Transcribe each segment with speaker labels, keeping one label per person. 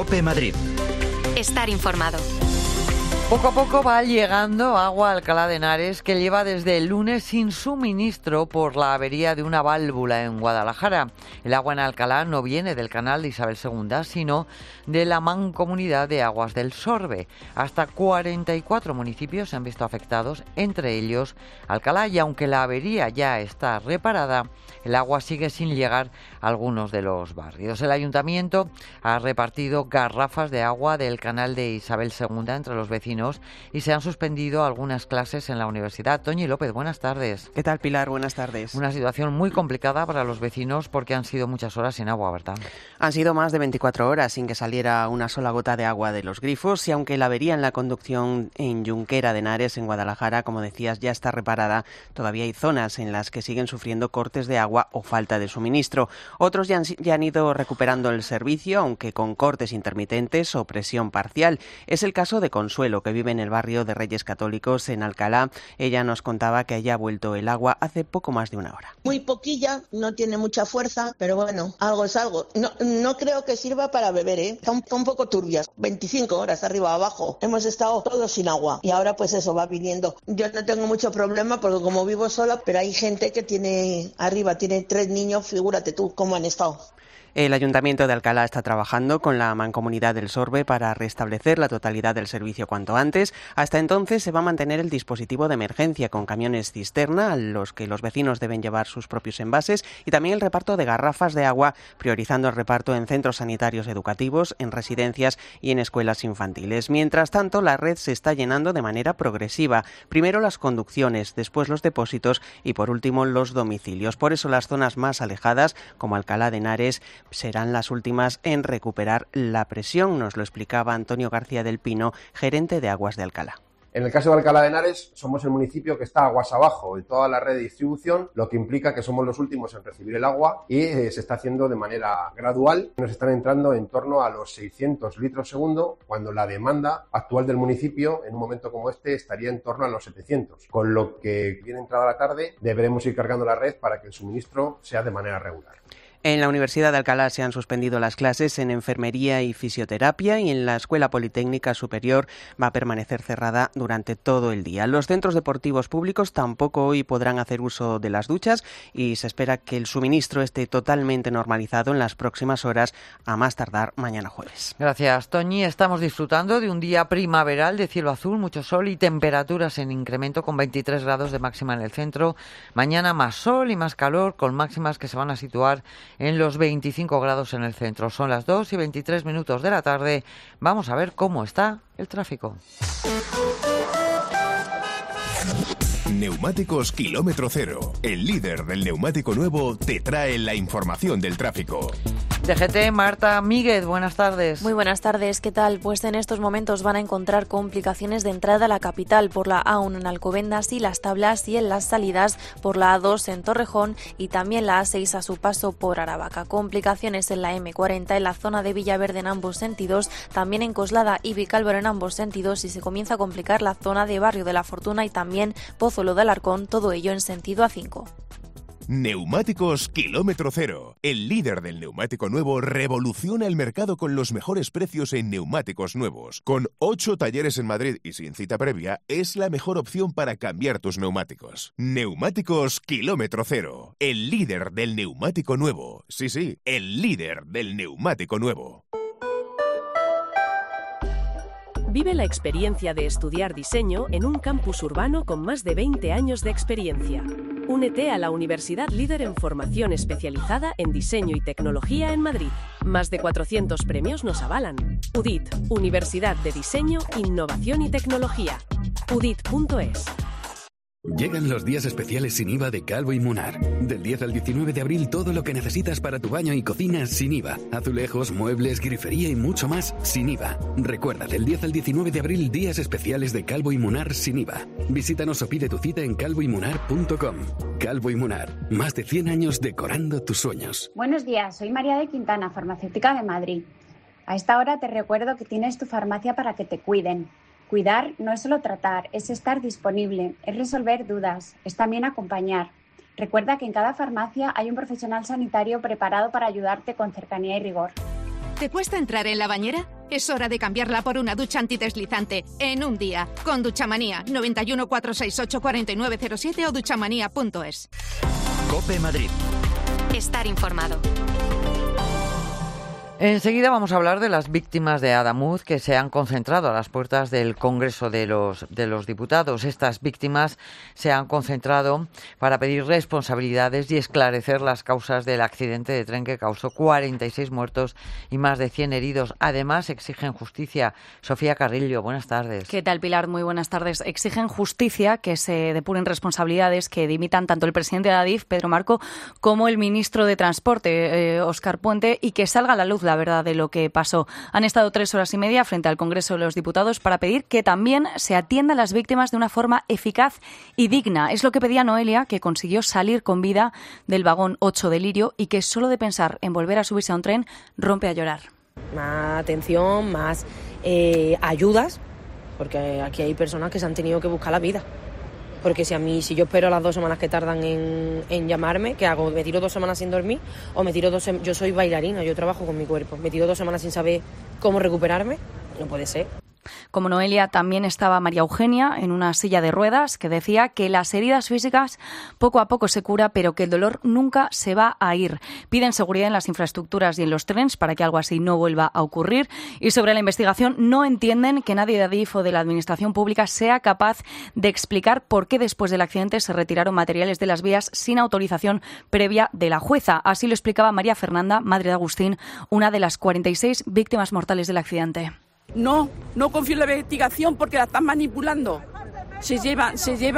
Speaker 1: COPE Madrid.
Speaker 2: Estar informado.
Speaker 3: Poco a poco va llegando agua a Alcalá de Henares, que lleva desde el lunes sin suministro por la avería de una válvula en Guadalajara. El agua en Alcalá no viene del canal de Isabel II, sino de la Mancomunidad de Aguas del Sorbe. Hasta 44 municipios se han visto afectados, entre ellos Alcalá, y aunque la avería ya está reparada, el agua sigue sin llegar a algunos de los barrios. El ayuntamiento ha repartido garrafas de agua del canal de Isabel II entre los vecinos y se han suspendido algunas clases en la universidad. Toñi López, buenas tardes.
Speaker 4: ¿Qué tal, Pilar? Buenas tardes.
Speaker 3: Una situación muy complicada para los vecinos porque han sido muchas horas sin agua, ¿verdad?
Speaker 4: Han sido más de 24 horas sin que saliera una sola gota de agua de los grifos, y aunque la avería en la conducción en Junquera de Henares, en Guadalajara, como decías, ya está reparada, todavía hay zonas en las que siguen sufriendo cortes de agua o falta de suministro. Otros ya han ido recuperando el servicio, aunque con cortes intermitentes o presión parcial. Es el caso de Consuelo, que vive en el barrio de Reyes Católicos, en Alcalá. Ella nos contaba que haya vuelto el agua hace poco más de una hora.
Speaker 5: Muy poquilla, no tiene mucha fuerza, pero bueno, algo es algo. No creo que sirva para beber, ¿eh? Está un poco turbias. 25 horas arriba abajo. Hemos estado todos sin agua y ahora pues eso va viniendo. Yo no tengo mucho problema porque como vivo sola, pero hay gente que tiene 3 niños, figúrate tú cómo han estado.
Speaker 4: El Ayuntamiento de Alcalá está trabajando con la Mancomunidad del Sorbe para restablecer la totalidad del servicio cuanto antes. Hasta entonces se va a mantener el dispositivo de emergencia con camiones cisterna a los que los vecinos deben llevar sus propios envases, y también el reparto de garrafas de agua, priorizando el reparto en centros sanitarios educativos, en residencias y en escuelas infantiles. Mientras tanto, la red se está llenando de manera progresiva. Primero las conducciones, después los depósitos y por último los domicilios. Por eso las zonas más alejadas, como Alcalá de Henares, serán las últimas en recuperar la presión. Nos lo explicaba Antonio García del Pino, gerente de Aguas de Alcalá.
Speaker 6: En el caso de Alcalá de Henares, somos el municipio que está aguas abajo en toda la red de distribución, lo que implica que somos los últimos en recibir el agua y se está haciendo de manera gradual. Nos están entrando en torno a los 600 litros segundo, cuando la demanda actual del municipio en un momento como este estaría en torno a los 700. Con lo que viene entrada la tarde, deberemos ir cargando la red para que el suministro sea de manera regular.
Speaker 4: En la Universidad de Alcalá se han suspendido las clases en enfermería y fisioterapia, y en la Escuela Politécnica Superior va a permanecer cerrada durante todo el día. Los centros deportivos públicos tampoco hoy podrán hacer uso de las duchas y se espera que el suministro esté totalmente normalizado en las próximas horas, a más tardar mañana jueves.
Speaker 3: Gracias, Toñi. Estamos disfrutando de un día primaveral de cielo azul, mucho sol y temperaturas en incremento con 23 grados de máxima en el centro. Mañana más sol y más calor, con máximas que se van a situar en los 25 grados en el centro. Son las 2:23 de la tarde. Vamos a ver cómo está el tráfico.
Speaker 7: Neumáticos Kilómetro Cero, el líder del neumático nuevo, te trae la información del tráfico.
Speaker 3: DGT, Marta Míguez, buenas tardes.
Speaker 8: Muy buenas tardes, ¿qué tal? Pues en estos momentos van a encontrar complicaciones de entrada a la capital por la A1 en Alcobendas y Las Tablas, y en las salidas por la A2 en Torrejón y también la A6 a su paso por Aravaca. Complicaciones en la M40 en la zona de Villaverde en ambos sentidos, también en Coslada y Vicálvaro en ambos sentidos, y se comienza a complicar la zona de Barrio de la Fortuna y también Pozuelo de Alarcón, todo ello en sentido A5.
Speaker 7: Neumáticos Kilómetro Cero, el líder del neumático nuevo, revoluciona el mercado con los mejores precios en neumáticos nuevos. Con 8 talleres en Madrid y sin cita previa, es la mejor opción para cambiar tus neumáticos. Neumáticos Kilómetro Cero, el líder del neumático nuevo. Sí, el líder del neumático nuevo.
Speaker 9: Vive la experiencia de estudiar diseño en un campus urbano con más de 20 años de experiencia. Únete a la universidad líder en formación especializada en diseño y tecnología en Madrid. Más de 400 premios nos avalan. UDIT, Universidad de Diseño, Innovación y Tecnología. udit.es.
Speaker 10: Llegan los días especiales sin IVA de Calvo y Munar. Del 10 al 19 de abril, todo lo que necesitas para tu baño y cocina sin IVA. Azulejos, muebles, grifería y mucho más sin IVA. Recuerda, del 10 al 19 de abril, días especiales de Calvo y Munar sin IVA. Visítanos o pide tu cita en calvoymunar.com. Calvo y Munar, más de 100 años decorando tus sueños.
Speaker 11: Buenos días, soy María de Quintana, farmacéutica de Madrid. A esta hora te recuerdo que tienes tu farmacia para que te cuiden. Cuidar no es solo tratar, es estar disponible, es resolver dudas, es también acompañar. Recuerda que en cada farmacia hay un profesional sanitario preparado para ayudarte con cercanía y rigor.
Speaker 2: ¿Te cuesta entrar en la bañera?
Speaker 1: Es hora de cambiarla por una ducha antideslizante en un día. Con Duchamanía, 91 468 4907 o duchamanía.es.
Speaker 2: COPE Madrid. Estar informado.
Speaker 3: Enseguida vamos a hablar de las víctimas de Adamuz que se han concentrado a las puertas del Congreso de los Diputados. Estas víctimas se han concentrado para pedir responsabilidades y esclarecer las causas del accidente de tren que causó 46 muertos y más de 100 heridos. Además, exigen justicia. Sofía Carrillo, buenas tardes.
Speaker 12: ¿Qué tal, Pilar? Muy buenas tardes. Exigen justicia, que se depuren responsabilidades, que dimitan tanto el presidente de Adif, Pedro Marco, como el ministro de Transporte, Óscar Puente, y que salga a la luz la verdad de lo que pasó. Han estado 3 horas y media frente al Congreso de los Diputados para pedir que también se atienda a las víctimas de una forma eficaz y digna. Es lo que pedía Noelia, que consiguió salir con vida del vagón 8 de Lirio y que solo de pensar en volver a subirse a un tren rompe a llorar.
Speaker 13: Más atención, más ayudas, porque aquí hay personas que se han tenido que buscar la vida. Porque si yo espero las 2 semanas que tardan en llamarme, ¿qué hago? ¿Me tiro 2 semanas sin dormir? ¿O me tiro yo soy bailarina, yo trabajo con mi cuerpo. ¿Me tiro 2 semanas sin saber cómo recuperarme? No puede ser.
Speaker 12: Como Noelia, también estaba María Eugenia en una silla de ruedas que decía que las heridas físicas poco a poco se cura, pero que el dolor nunca se va a ir. Piden seguridad en las infraestructuras y en los trenes para que algo así no vuelva a ocurrir. Y sobre la investigación, no entienden que nadie de Adif o de la Administración Pública sea capaz de explicar por qué después del accidente se retiraron materiales de las vías sin autorización previa de la jueza. Así lo explicaba María Fernanda, madre de Agustín, una de las 46 víctimas mortales del accidente.
Speaker 14: No confío en la investigación porque la están manipulando. Se llevan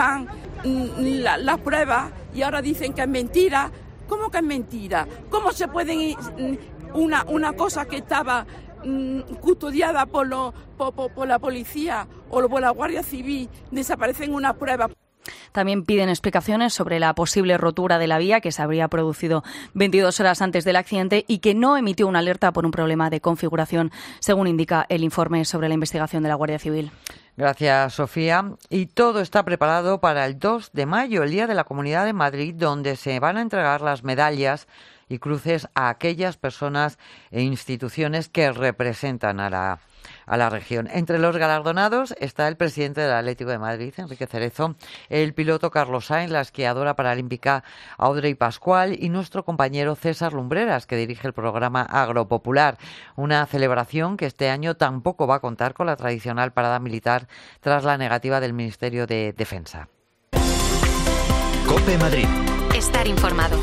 Speaker 14: las pruebas y ahora dicen que es mentira. ¿Cómo que es mentira? ¿Cómo se pueden una cosa que estaba custodiada por la policía o por la Guardia Civil desaparecen unas pruebas?
Speaker 12: También piden explicaciones sobre la posible rotura de la vía que se habría producido 22 horas antes del accidente y que no emitió una alerta por un problema de configuración, según indica el informe sobre la investigación de la Guardia Civil.
Speaker 3: Gracias, Sofía. Y todo está preparado para el 2 de mayo, el Día de la Comunidad de Madrid, donde se van a entregar las medallas y cruces a aquellas personas e instituciones que representan a la región. Entre los galardonados está el presidente del Atlético de Madrid, Enrique Cerezo, el piloto Carlos Sainz, la esquiadora paralímpica Audrey Pascual y nuestro compañero César Lumbreras, que dirige el programa Agropopular. Una celebración que este año tampoco va a contar con la tradicional parada militar tras la negativa del Ministerio de Defensa.
Speaker 2: COPE Madrid. Estar informado.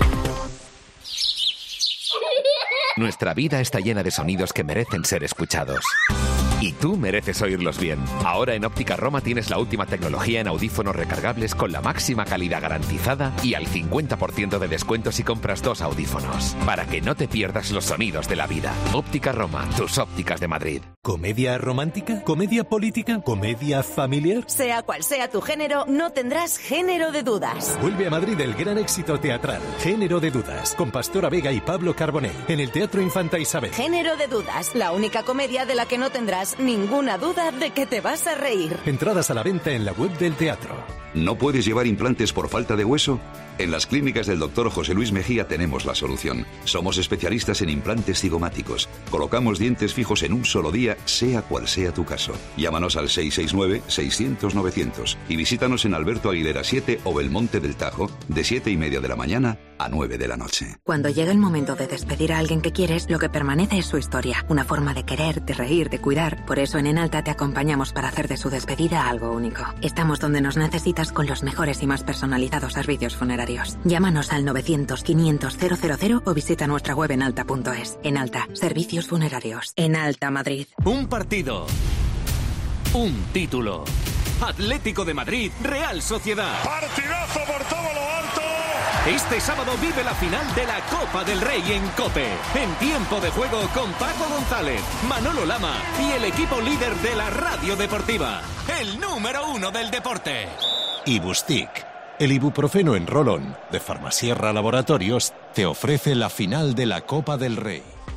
Speaker 15: Nuestra vida está llena de sonidos que merecen ser escuchados. Y tú mereces oírlos bien. Ahora en Óptica Roma tienes la última tecnología en audífonos recargables con la máxima calidad garantizada y al 50% de descuento si compras 2 audífonos. Para que no te pierdas los sonidos de la vida. Óptica Roma, tus ópticas de Madrid.
Speaker 16: ¿Comedia romántica? ¿Comedia política? ¿Comedia familiar?
Speaker 17: Sea cual sea tu género, no tendrás género de dudas.
Speaker 16: Vuelve a Madrid el gran éxito teatral Género de dudas, con Pastora Vega y Pablo Carbonell, en el Teatro Infanta Isabel.
Speaker 17: Género de dudas, la única comedia de la que no tendrás ninguna duda de que te vas a reír.
Speaker 16: Entradas a la venta en la web del teatro.
Speaker 18: ¿No puedes llevar implantes por falta de hueso? En las clínicas del Dr. José Luis Mejía tenemos la solución. Somos especialistas en implantes cigomáticos. Colocamos dientes fijos en un solo día, sea cual sea tu caso. Llámanos al 669-600-900 y visítanos en Alberto Aguilera 7 o Belmonte del Tajo, de 7:30 de la mañana a 9 de la noche.
Speaker 19: Cuando llega el momento de despedir a alguien que quieres, lo que permanece es su historia. Una forma de querer, de reír, de cuidar. Por eso en Enalta te acompañamos para hacer de su despedida algo único. Estamos donde nos necesitas con los mejores y más personalizados servicios funerarios. Llámanos al 900-500-000 o visita nuestra web enalta.es. Enalta, servicios funerarios. Enalta Madrid.
Speaker 20: Un partido. Un título. Atlético de Madrid, Real Sociedad.
Speaker 21: Partidazo por todo lo alto.
Speaker 20: Este sábado vive la final de la Copa del Rey en COPE. En tiempo de juego con Paco González, Manolo Lama y el equipo líder de la radio deportiva. El número 1 del deporte.
Speaker 16: Ibustic, el ibuprofeno en rolón de Farmasierra Laboratorios, te ofrece la final de la Copa del Rey.